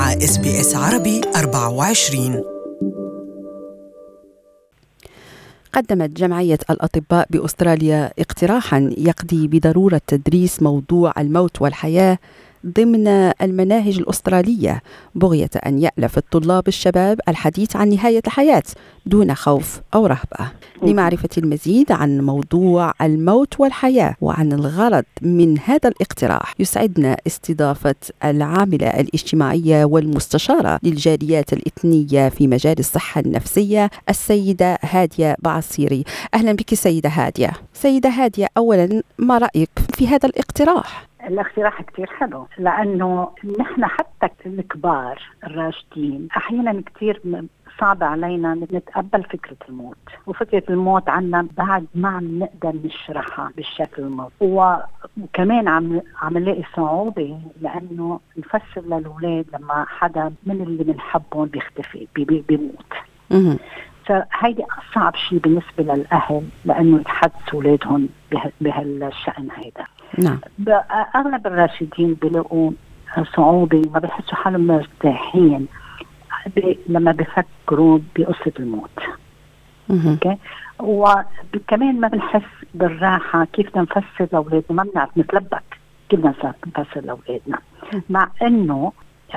مع SBS عربي 24. قدمت جمعية الأطباء بأستراليا اقتراحاً يقضي بضرورة تدريس موضوع الموت والحياة ضمن المناهج الأسترالية بغية أن يألف الطلاب الشباب الحديث عن نهاية الحياة دون خوف أو رهبة. لمعرفة المزيد عن موضوع الموت والحياة وعن الغرض من هذا الاقتراح يسعدنا استضافة العاملة الاجتماعية والمستشارة للجاليات الإثنية في مجال الصحة النفسية السيدة هادية بعصيري. أهلا بك سيدة هادية. سيدة هادية، أولا ما رأيك في هذا الاقتراح؟ الاقتراح كتير حلو، لأنه نحن حتى الكبار الراشدين أحيانا كتير صعب علينا نتقبل فكرة الموت، وفكرة الموت عنا بعد ما عم نقدر نشرحها بالشكل الموت، وكمان عم نلاقي صعوبة لأنه نفسر للأولاد لما حدا من اللي بنحبهم بيختفي بيموت. فهيدي أصعب شيء بالنسبة للأهل، لأنه يتحدثوا أولادهم بهالشأن هيدا. نعم. أغلب الراشدين بيلاقوا صعوبة، ما بيحسوا حالهم مرتاحين لما بيفكروا بقصة الموت. اوكي، وكمان ما بنحس بالراحة كيف نفسر لأولادنا، ما بنعرف نتلبك كيف نفسر لأولادنا، مع إنه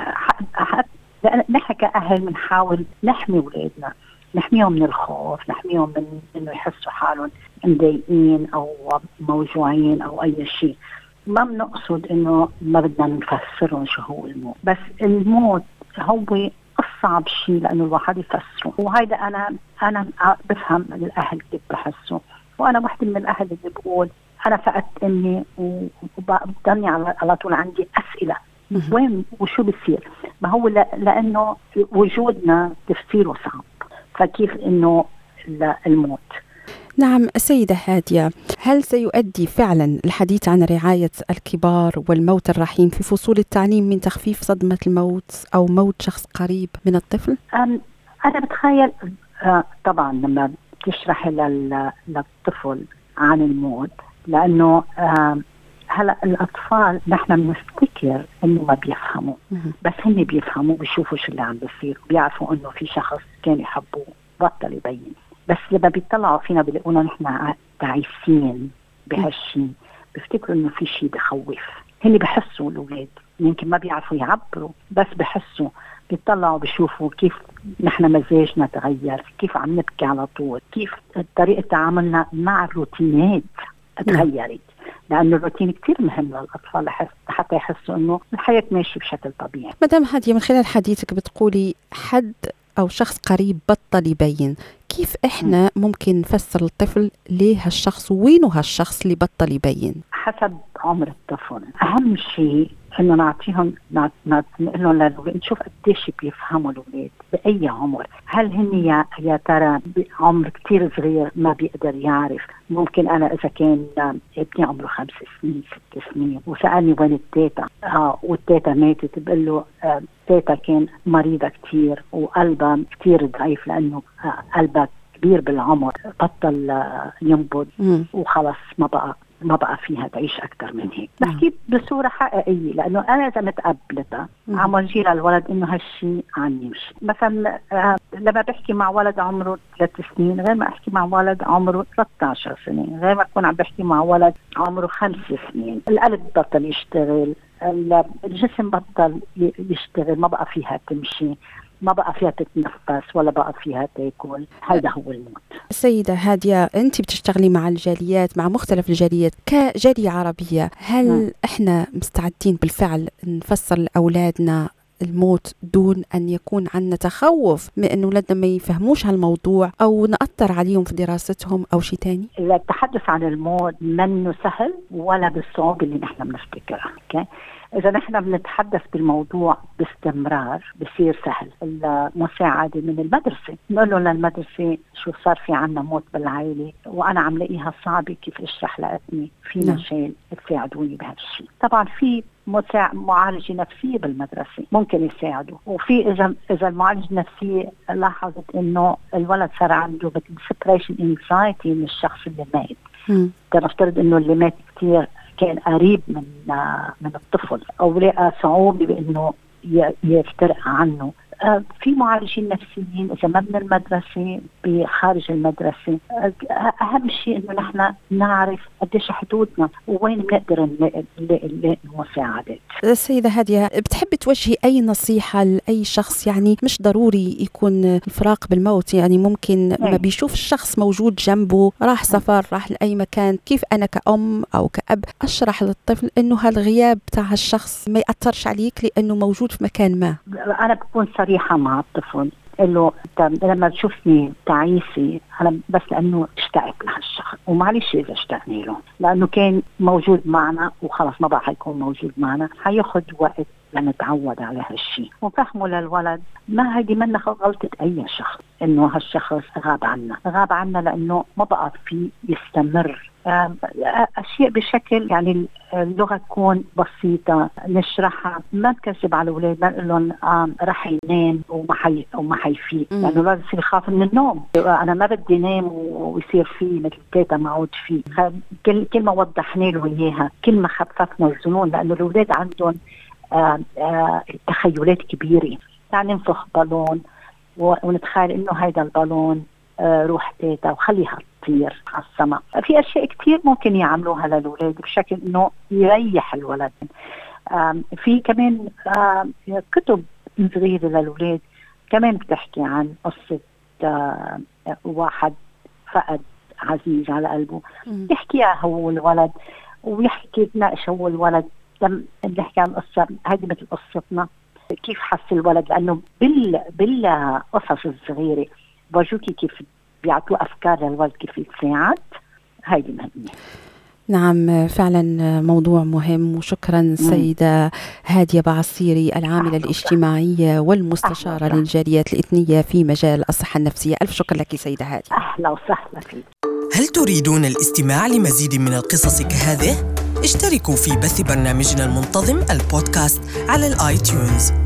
نحن كأهل بنحاول نحمي أولادنا، نحميهم من الخوف، نحميهم من إنه يحسوا حالهم مضايقين أو موجوعين أو أي شيء. ما بنقصد إنه ما بدنا نفسرهم شو هو الموت، بس الموت هو أصعب شيء لأنه الواحد يفسره، وهذا أنا بفهم الأهل كيف بحسوا. وأنا واحدة من الأهل اللي بقول أنا فقدت أمي وبضلني على طول عندي أسئلة وين وشو بيصير. ما هو لأنه وجودنا تفسيره صعب، فكيف إنه الموت. نعم السيدة هادية، هل سيؤدي فعلا الحديث عن رعاية الكبار والموت الرحيم في فصول التعليم من تخفيف صدمة الموت أو موت شخص قريب من الطفل؟ أنا بتخيل طبعا لما تشرح للطفل عن الموت، لأنه هلا الأطفال نحن بنفتكر إنه ما بيفهموا، بس هن بيفهموا، بيشوفوا شو اللي عم بيصير، بيعرفوا إنه في شخص كان يحبوه بطل يبين. بس لما بيطلعوا فينا بيلاقونا نحن تعيسين بهالشي، بيفتكروا إنه في شيء بخوف. هن بحسوا الأولاد يمكن ما بيعرفوا يعبروا، بس بحسوا، بيطلعوا بيشوفوا كيف نحن مزاجنا تغير، كيف عم نبكي على طول، كيف طريقة تعاملنا مع الروتينات تغيرت، لأن الروتين كتير مهم للأطفال حتى يحسوا إنه الحياة ماشي بشكل طبيعي. مدام هادية، من خلال حديثك بتقولي حد أو شخص قريب بطل يبين، كيف إحنا ممكن نفسر الطفل ليه هالشخص وينه هالشخص اللي بطل يبين؟ حسب عمر الطفل. أهم شيء إنه نعطيهم نقول للأولاد نشوف قديش بيفهموا الأولاد بأي عمر. هل هن يا ترى بعمر كتير صغير ما بيقدر يعرف؟ ممكن أنا إذا كان ابني عمره 5 سنين 6 سنين وسألني وين التيتا والتيتا ماتت، بقول له تيتا كان مريضة كتير وقلبها كتير ضعيف، لأنه قلبها كبير بالعمر، بطل ينبض وخلص ما بقى فيها تعيش أكتر من هيك. بحكي بصورة حقيقية، لأنه أنا إذا متقبلتها عم وجي للولد إنه هالشي عم يمشي. مثلا لما بحكي مع ولد عمره 3 سنين غير ما أحكي مع ولد عمره 13 سنة، غير ما أكون عم بحكي مع ولد عمره 5 سنين. القلب بطل يشتغل، الجسم بطل يشتغل، ما بقى فيها تمشي، ما بقى فيها تتنفس، ولا بقى فيها تاكل. هذا هو الموت. سيدة هادية، أنت بتشتغلي مع الجاليات، مع مختلف الجاليات كجالية عربية، هل إحنا مستعدين بالفعل نفسر لأولادنا الموت دون أن يكون عندنا تخوف من أن أولادنا ما يفهموش هالموضوع أو نأثر عليهم في دراستهم أو شيء تاني؟ التحدث عن الموت منه سهل ولا بالصعوبة اللي نحن بنفتكرها. إذا نحن بنتحدث بالموضوع باستمرار بصير سهل. المساعدة من المدرسة، نقول له للمدرسة شو صار في عنا موت بالعائلة وأنا عم لاقيها صعبة، كيف أشرح لابني في مشان تساعدوني بهالشيء. طبعا في معالجة نفسية بالمدرسة ممكن يساعدوا، وفي إذا المعالجة النفسية لاحظت إنه الولد صار عنده separation anxiety من الشخص اللي مات، تنفترض إنه اللي مات كتير كان قريب من الطفل، أو لقى صعوبة بأنه يفترق عنه. في معالجين نفسيين إذا ما من المدرسة بخارج المدرسة. أهم شيء إنه نحن نعرف قديش حدودنا ووين بنقدر نلاقي المساعدات. السيدة هادية، بتحبي توجهي أي نصيحة لأي شخص؟ يعني مش ضروري يكون الفراق بالموت، يعني ممكن ما بيشوف الشخص موجود جنبه، راح سفر، راح لأي مكان، كيف أنا كأم أو كأب أشرح للطفل إنه هالغياب بتاع الشخص ما يأثرش عليك لأنه موجود في مكان ما؟ أنا بكون صريحة مع الطفل، قال له لما تشوفني تعيسي أنا بس لأنه اشتقت لهالشخص، ومعلش إذا اشتقني له لأنه كان موجود معنا وخلص ما بقى حيكون موجود معنا، حياخد وقت لنتعود على هالشيء. وفهمه للولد ما هيدي منا غلطة أي شخص إنه هالشخص غاب عنا لأنه ما بقى فيه يستمر. أشياء بشكل يعني اللغة تكون بسيطة نشرحها، ما نكذب على الأولاد، ما نقول لهم رح ينام وما حيفيق، لأنه لازم يصير يخاف من النوم. أنا ما بدي نام ويصير فيه مثل تيتا معود فيه. كل ما وضحنا له إياها كل ما خففنا الظنون، لأنه الأولاد عندهم تخيلات كبيرة. يعني ننفخ بالون ونتخيل إنه هيدا البالون روح تيتا وخليها تطير على السماء. في أشياء كتير ممكن يعملوها للولاد بشكل إنه يريح الولد. في كمان كتب صغيرة للولاد كمان بتحكي عن قصة واحد فقد عزيز على قلبه، يحكيها هو الولد ويحكي تناقش هو الولد. نحكي عن قصة هذه مثل قصتنا، كيف حس الولد، لأنه بالقصص الصغيرة برجوكي كيف بيعطوا أفكار للولد كيف يتساعد. هذه مهمة. نعم، فعلا موضوع مهم. وشكرا سيدة هادية بعصيري، العاملة الاجتماعية والمستشارة للجاليات الإثنية في مجال الصحة النفسية. ألف شكر لك سيدة هادية. أهلا وسهلا فيك. هل تريدون الاستماع لمزيد من القصص كهذه؟ اشتركوا في بث برنامجنا المنتظم البودكاست على الآيتيونز.